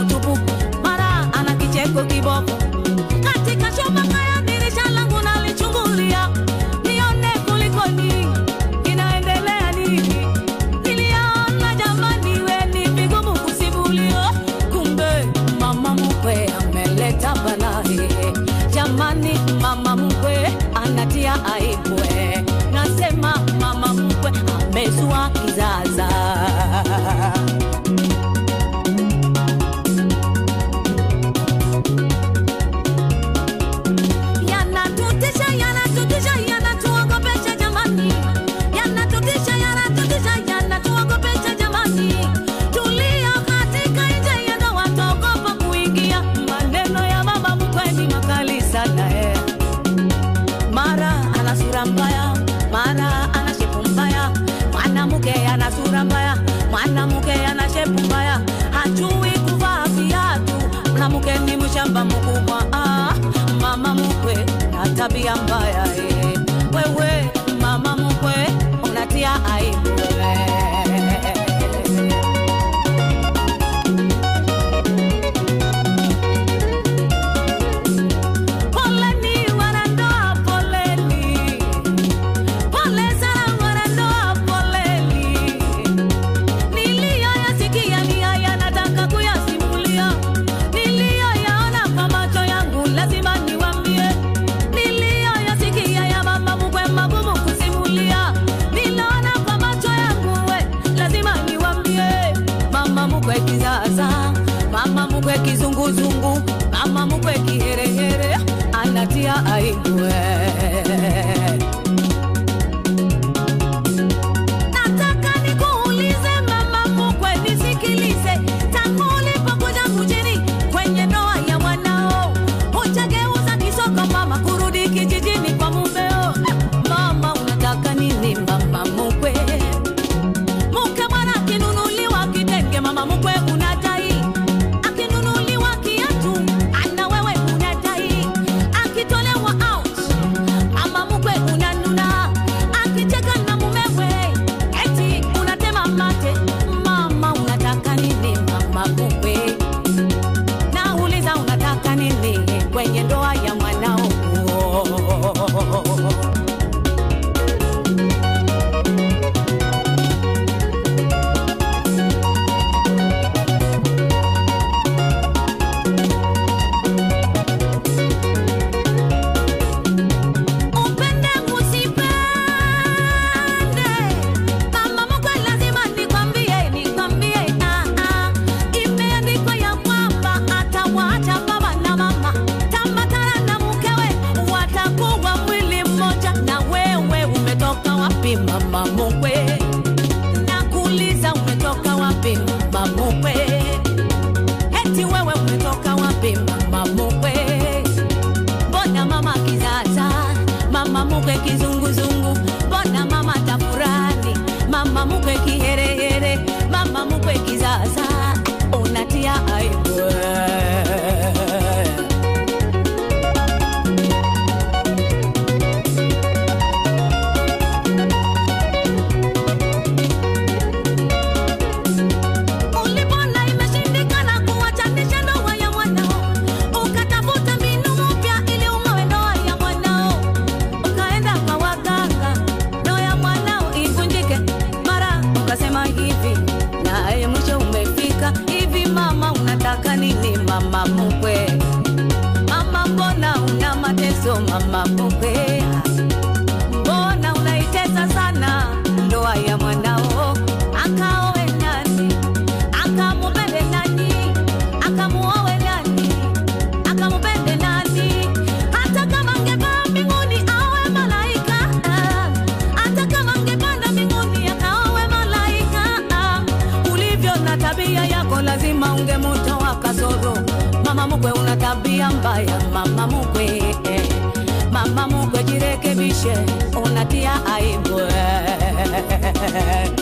tupu, mara ana kicheko kiboko. Katika chumba kaya dirisha langu nalichungulia, nione kulikoni, inaendelea nini. Niliona jamani we ni vigumu kusimulia, kumbe mama mkwe ameleta balaa. Jamani mama mkwe anatia aibu. Nasema mama mkwe amezua kizaza. Yanatutisha, yanatuogopesha jamani. Yanatutisha, yanatuogopesha jamani. Tulia katika nje ya ndoa wataogopa kuingia. Maneno ya mama mkwe ni makali sana. Mara ana sura mbaya, mara ana shepu mbaya. Mwanamke ana sura mbaya, mwanamke ana shepu mbaya. Hajui kuvaa viatu, mwanamke ni mshamba mkubwa. Mama mkwe na tabia mbaya. Wewe mama mkwe unatia aibu. Poleni wanandoa, poleni. Pole sana wanandoa, poleni. Niliyoyasikia ni haya nataka kuyasimulia. Niliyoyaona kwa macho yangu lazima niwaambie. Niliyoyasikia ya mama mkwe magumu kusimulia. Niliona kwa macho yangu lazima niwaambie. Mama mkwe kizaza, mama mkwe kizunguzungu, mama mkwe kiherehere, anatia aibu. Nataka nikuulize mama mkwe, nisikilize. Tangu ulipokuja mjini kwenye ndoa ya mwanao, hujageuza kisoko mama kurudi kijijini kwa mumeo. Mama unataka nini mama mkwe? Mke mwana akinunuliwa kitenge mama mkwe unadai. Akinunuliwa kiatu ana wewe unadai. Akitolewa out mama mkwe unanuna. Akicheka na mumewe eti unatema mate. Mama unataka nini mama mkwe? Nauliza unataka nini kwenye ndoa ya mwanao? Upende usipende, mama mkwe lazima nikwambie. Imeandikwa ya kwamba atawaacha baba na mama. Tambatana na mkewe watakuwa mwili mmoja. Na wewe umetoka wapi mama mkwe? Nakuuliza umetoka wapi mama mkwe? Eti wewe umetoka wapi mama mkwe? Mbona mama kizaza, mama mkwe kizunguzungu? Mbona mama tafurani, mama mkwe kiherehere, mama mkwe kizaza, unatia aibu. Ulipona imeshindikana kuwachanisha ndoa ya mwanao, ukatafuta mbinu mpya ili ung'oe ndoa ya mwanao. Ukaenda kwa waganga ndoa ya mwanao ivunjike. Mara ukasema hivi naye mwisho umefika. Hivi mama unataka nini mama mkwe? Mama mbona una mateso mama mkwe? Mbona unaitesa sana ndoa ya mwanao? Akaowe nani? Akamupende nani? Akamuowe nani? Akamupende nani? Hata kama angepaa mbinguni awe malaika. Hata kama angepanda mbinguni akaowe malaika. Ulivyo na tabia yako lazima ungemutoa kasoro. Mama mkwe una tabia mbaya mama mkwe. Mama mkwe jirekebishe, unatia aibu.